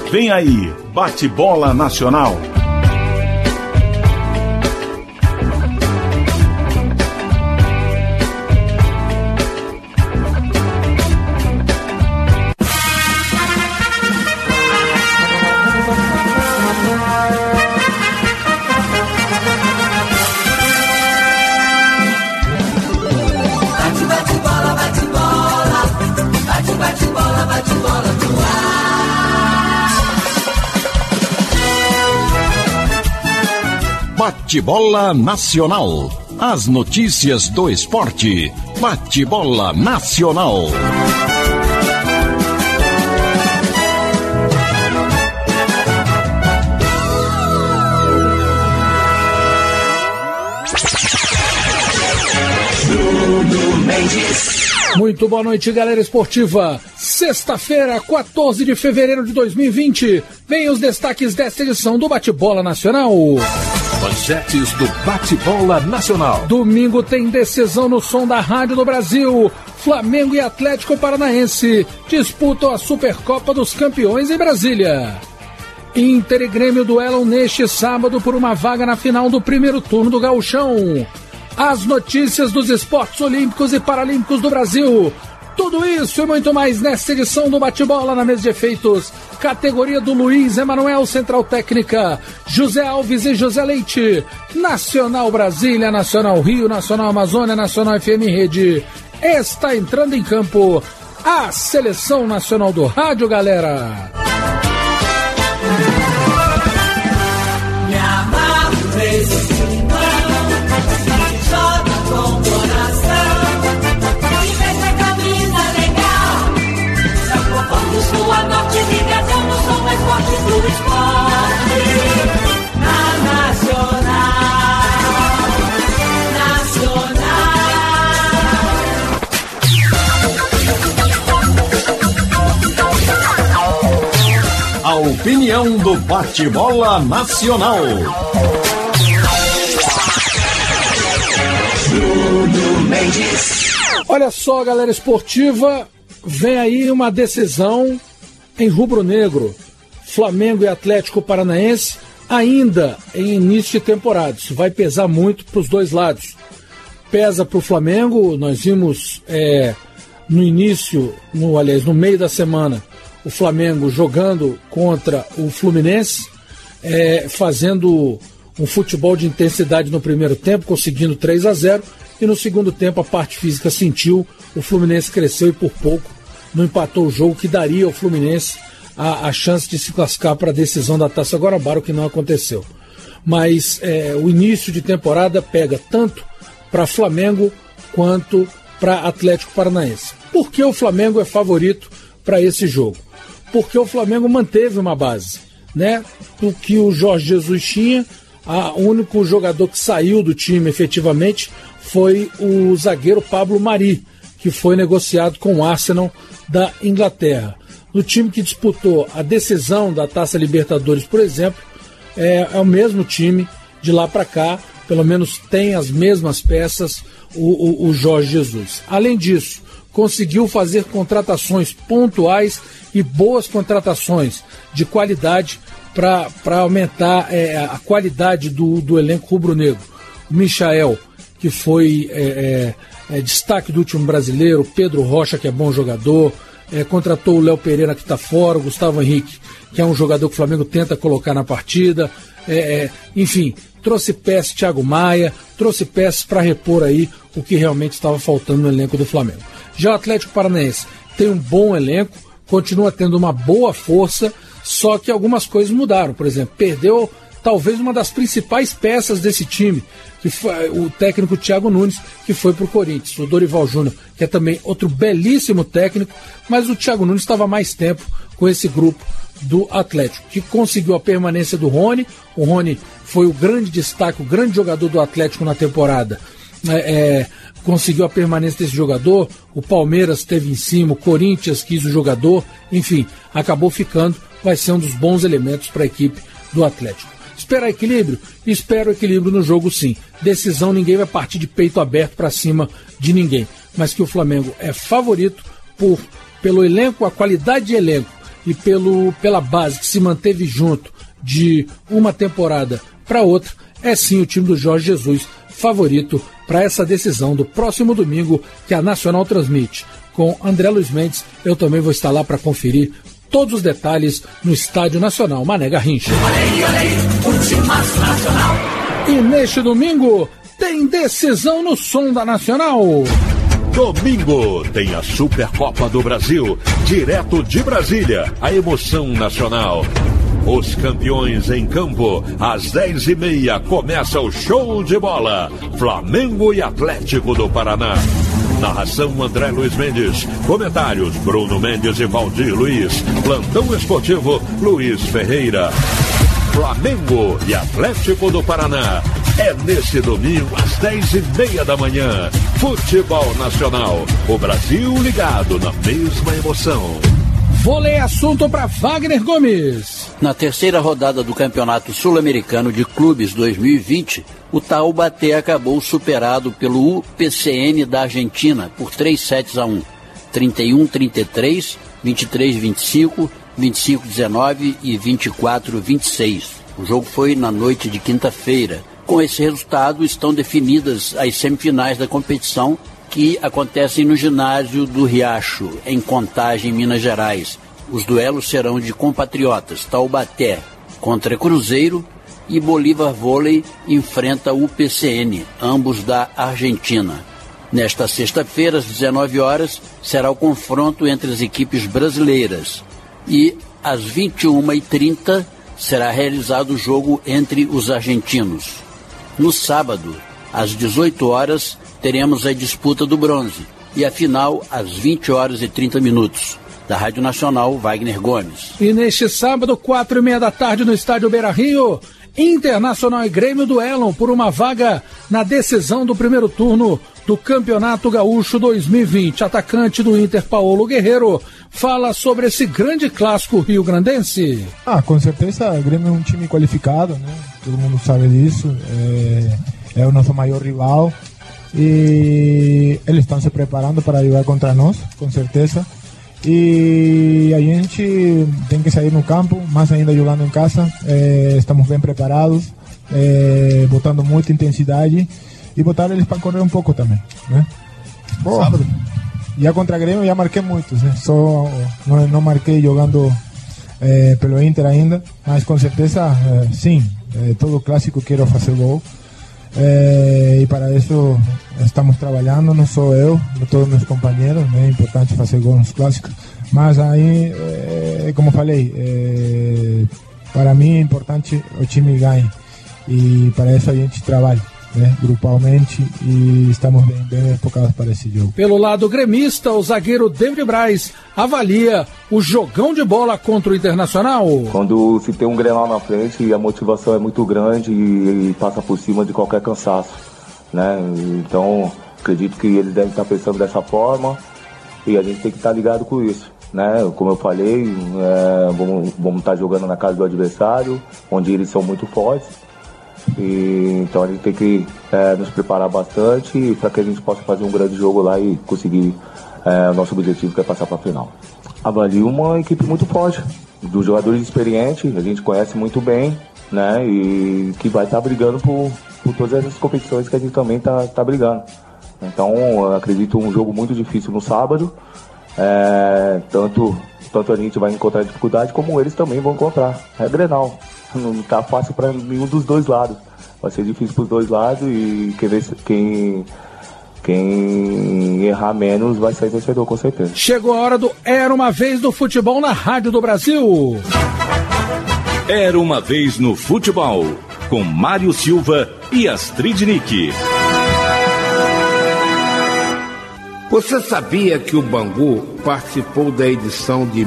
Vem aí, Bate-Bola Nacional. Bate-Bola Nacional. As notícias do esporte. Bate-Bola Nacional. Muito boa noite, galera esportiva. Sexta-feira, 14 de fevereiro de 2020. Vem os destaques desta edição do Bate-Bola Nacional. Manchetes do Bate-Bola Nacional. Domingo tem decisão no som da Rádio do Brasil. Flamengo e Atlético Paranaense disputam a Supercopa dos Campeões em Brasília. Inter e Grêmio duelam neste sábado por uma vaga na final do primeiro turno do Gauchão. As notícias dos esportes olímpicos e paralímpicos do Brasil. Tudo isso e muito mais nesta edição do Bate-Bola na mesa de efeitos. Categoria do Luiz Emanuel, Central Técnica, José Alves e José Leite. Nacional Brasília, Nacional Rio, Nacional Amazônia, Nacional FM Rede. Está entrando em campo a Seleção Nacional do Rádio, galera. Me amarro nesse sua norte ligação no som mais forte do esporte. Na Nacional. A opinião do Bate-Bola Nacional. Bruno Mendes. Olha só, galera esportiva. Vem aí uma decisão em rubro-negro. Flamengo e Atlético Paranaense ainda em início de temporada. Isso vai pesar muito para os dois lados. Pesa para o Flamengo. Nós vimos no meio da semana, o Flamengo jogando contra o Fluminense, fazendo um futebol de intensidade no primeiro tempo, conseguindo 3-0. E no segundo tempo a parte física sentiu, o Fluminense cresceu e por pouco não empatou o jogo, que daria ao Fluminense a chance de se classificar para a decisão da Taça Guanabara, o que não aconteceu. Mas o início de temporada pega tanto para Flamengo quanto para Atlético Paranaense. Por que o Flamengo é favorito para esse jogo? Porque o Flamengo manteve uma base, né? O que o Jorge Jesus tinha, o único jogador que saiu do time efetivamente foi o zagueiro Pablo Mari, que foi negociado com o Arsenal da Inglaterra. No time que disputou a decisão da Taça Libertadores, por exemplo, é o mesmo time de lá para cá, pelo menos tem as mesmas peças, o Jorge Jesus. Além disso, conseguiu fazer contratações pontuais e boas contratações de qualidade para aumentar a qualidade do elenco rubro-negro. O Michael, que foi destaque do último brasileiro, Pedro Rocha, que é bom jogador, contratou o Léo Pereira, que está fora, o Gustavo Henrique, que é um jogador que o Flamengo tenta colocar na partida, enfim, trouxe peças, Thiago Maia, trouxe peças para repor aí o que realmente estava faltando no elenco do Flamengo. Já o Atlético Paranaense tem um bom elenco, continua tendo uma boa força, só que algumas coisas mudaram. Por exemplo, perdeu talvez uma das principais peças desse time, que foi o técnico Thiago Nunes, que foi para o Corinthians. O Dorival Júnior, que é também outro belíssimo técnico, mas o Thiago Nunes estava mais tempo com esse grupo do Atlético, que conseguiu a permanência do Rony. O Rony foi o grande destaque, o grande jogador do Atlético na temporada. Conseguiu a permanência desse jogador. O Palmeiras esteve em cima, o Corinthians quis o jogador, enfim, acabou ficando. Vai ser um dos bons elementos para a equipe do Atlético. Espera equilíbrio? Espero equilíbrio no jogo, sim. Decisão, ninguém vai partir de peito aberto para cima de ninguém, mas que o Flamengo é favorito pelo elenco, a qualidade de elenco e pela base que se manteve junto de uma temporada para outra, é sim o time do Jorge Jesus favorito para essa decisão do próximo domingo que a Nacional transmite. Com André Luiz Mendes, eu também vou estar lá para conferir todos os detalhes no Estádio Nacional Mané Garrincha. E neste domingo tem decisão no som da Nacional. Domingo tem a Supercopa do Brasil, direto de Brasília, a emoção nacional. Os campeões em campo, às 10h30 começa o show de bola. Flamengo e Atlético do Paraná. Narração André Luiz Mendes. Comentários Bruno Mendes e Valdir Luiz. Plantão esportivo Luiz Ferreira. Flamengo e Atlético do Paraná. É nesse domingo às 10h30 da manhã. Futebol Nacional. O Brasil ligado na mesma emoção. Vôlei assunto para Wagner Gomes. Na terceira rodada do Campeonato Sul-Americano de Clubes 2020, o Taubaté acabou superado pelo UPCN da Argentina por 3-7-1, 31-33, 23-25, 25-19 e 24-26. O jogo foi na noite de quinta-feira. Com esse resultado, estão definidas as semifinais da competição, que acontecem no ginásio do Riacho, em Contagem, Minas Gerais. Os duelos serão de compatriotas. Taubaté contra Cruzeiro e Bolívar Vôlei enfrenta o UPCN, ambos da Argentina. Nesta sexta-feira, às 19 horas, será o confronto entre as equipes brasileiras. E às 21h30 será realizado o jogo entre os argentinos. No sábado, às 18 horas, teremos a disputa do bronze e a final às 20h30. Da Rádio Nacional, Wagner Gomes. E neste sábado, 4h30 da tarde, no estádio Beira-Rio, Internacional e Grêmio duelam por uma vaga na decisão do primeiro turno do Campeonato Gaúcho 2020. Atacante do Inter, Paulo Guerreiro, fala sobre esse grande clássico rio-grandense. Com certeza, o Grêmio é um time qualificado, né? Todo mundo sabe disso. É o nosso maior rival. E eles estão se preparando para jogar contra nós, com certeza. E a gente tem que sair no campo, mais ainda jogando em casa. Estamos bem preparados, botando muita intensidade e botar eles para correr um pouco também, né? Já contra Grêmio já marquei muitos, né? Só não marquei jogando pelo Inter ainda, mas com certeza sim, todo clássico quero fazer gol. E para isso estamos trabalhando, não só eu, todos meus companheiros, né? É importante fazer gol nos clássicos, mas aí, como falei, para mim é importante o time ganhe, e para isso a gente trabalha, né? Grupalmente, e estamos bem focados para esse jogo. Pelo lado gremista, o zagueiro David Braz avalia o jogão de bola contra o Internacional. Quando se tem um Grenal na frente, a motivação é muito grande e passa por cima de qualquer cansaço, né? Então, acredito que eles devem estar pensando dessa forma e a gente tem que estar ligado com isso, né? Como eu falei, vamos estar jogando na casa do adversário, onde eles são muito fortes. E então a gente tem que nos preparar bastante para que a gente possa fazer um grande jogo lá e conseguir o nosso objetivo, que é passar para a final. Avalio uma equipe muito forte, dos jogadores experientes, a gente conhece muito bem, né? E que vai estar brigando por todas essas competições que a gente também está brigando. Então eu acredito um jogo muito difícil no sábado, tanto a gente vai encontrar dificuldade como eles também vão encontrar. É Grenal. Não está fácil para nenhum dos dois lados. Vai ser difícil para os dois lados e quem errar menos vai sair vencedor, com certeza. Chegou a hora do Era Uma Vez do Futebol na Rádio do Brasil. Era Uma Vez no Futebol, com Mário Silva e Astrid Nick. Você sabia que o Bangu participou da edição de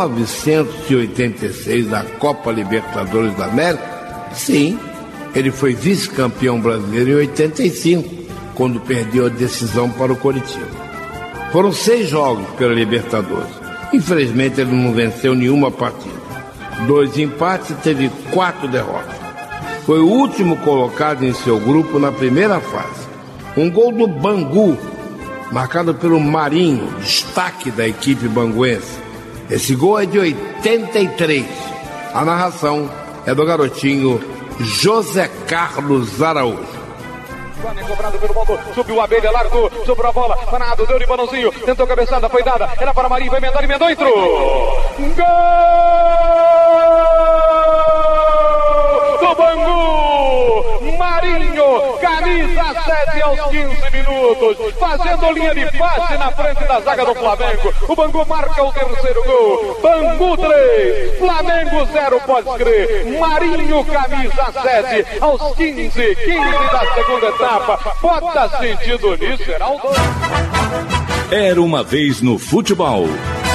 1986 da Copa Libertadores da América? Sim, ele foi vice-campeão brasileiro em 85, quando perdeu a decisão para o Coritiba. Foram 6 jogos pela Libertadores. Infelizmente ele não venceu nenhuma partida. 2 empates e teve 4 derrotas. Foi o último colocado em seu grupo na primeira fase. Um gol do Bangu, marcado pelo Marinho, destaque da equipe banguense. Esse gol é de 83. A narração é do garotinho José Carlos Araújo. Cobrado pelo Valdo, subiu a abelha, largou, sobrou a bola, Panado, deu de balãozinho, tentou a cabeçada, foi dada, era para Marinho, vai emendar, emendou, entrou! Gol do Bangu! Marinho, camisa 7 aos 15 minutos, fazendo linha de passe na frente da zaga do Flamengo. O Bangu marca o terceiro gol. Bangu 3, Flamengo 0, pode crer. Marinho, camisa 7 aos 15 da segunda etapa. Bota sentido nisso, Geraldo? Era uma vez no futebol.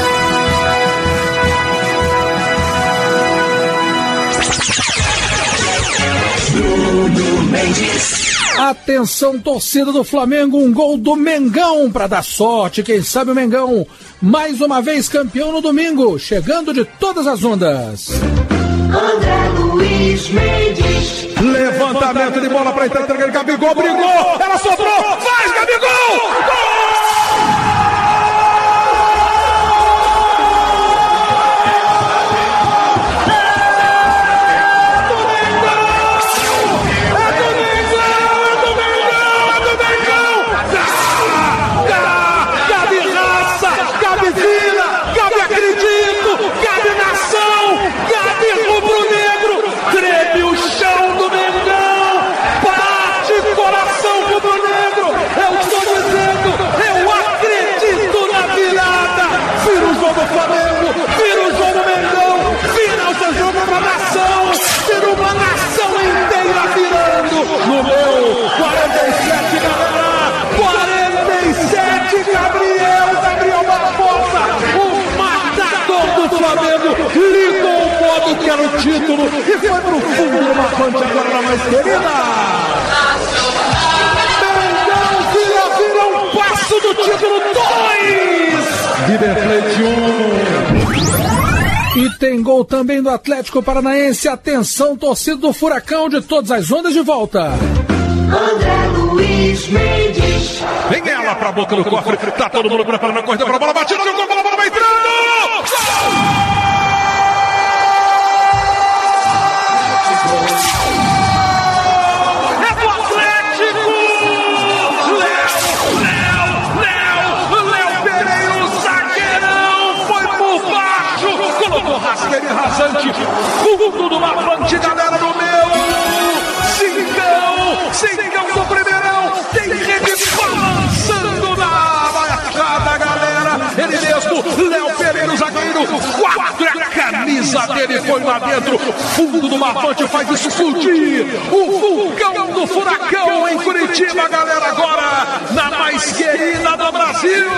Atenção, torcida do Flamengo, um gol do Mengão para dar sorte. Quem sabe o Mengão, mais uma vez campeão no domingo, chegando de todas as ondas. André Luiz Mendes. Levantamento de bola para entregar, Gabigol brigou, ela sobrou, faz Gabigol! Gol! No meu 47, galera, 47, Gabriel Barbosa, o matador do Flamengo, ligou o modo que era o título e foi pro fundo do Mafante agora na mais querida. Mengão vira um passo do título 2, River Plate 1. E tem gol também do Atlético Paranaense. Atenção, torcida do Furacão de todas as ondas de volta. André Luiz Mendes. Vem ela pra boca do cofre. Tá todo mundo preparando a corrida pra bola. Batida no gol, a bola vai entrando. É do Atlético. Léo Pereira, o zagueirão, foi por baixo. Colocou rasteiro e rasante. Fundo do Mafante, galera, no meu. Cingão do primeirão. Tem rede balançando na baixada, galera. Ele mesmo, Léo Pereira, o zagueiro. 4, a camisa dele foi lá dentro. Fundo do Mafante faz explodir o vulcão do Furacão em Curitiba, galera. Agora na mais querida do Brasil.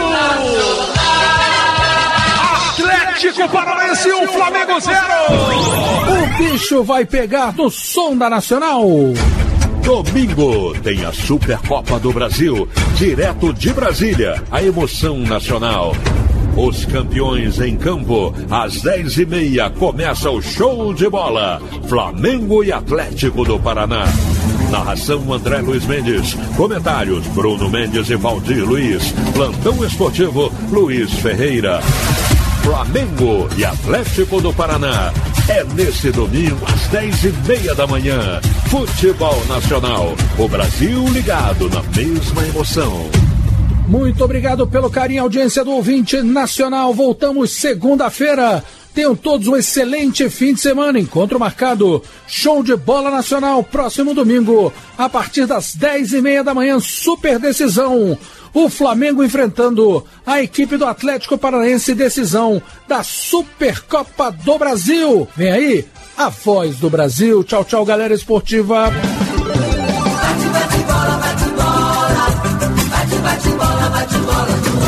Atlético Paranaense 1, Flamengo 0. O bicho vai pegar no som da Nacional. Domingo tem a Supercopa do Brasil, direto de Brasília, a emoção nacional. Os campeões em campo, às 10h30 começa o show de bola. Flamengo e Atlético do Paraná. Narração André Luiz Mendes. Comentários Bruno Mendes e Valdir Luiz. Plantão esportivo Luiz Ferreira. Flamengo e Atlético do Paraná. É nesse domingo às 10h30 da manhã. Futebol Nacional. O Brasil ligado na mesma emoção. Muito obrigado pelo carinho e audiência do ouvinte nacional. Voltamos segunda-feira. Tenham todos um excelente fim de semana. Encontro marcado. Show de bola nacional. Próximo domingo, a partir das 10h30 da manhã. Super decisão. O Flamengo enfrentando a equipe do Atlético Paranaense, decisão da Supercopa do Brasil. Vem aí, a voz do Brasil. Tchau, tchau, galera esportiva. Bate bola, bate bola. Bate bola, bate bola no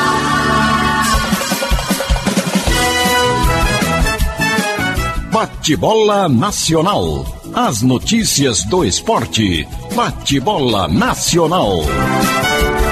ar. Bate-bola Nacional. As notícias do esporte. Bate-bola Nacional.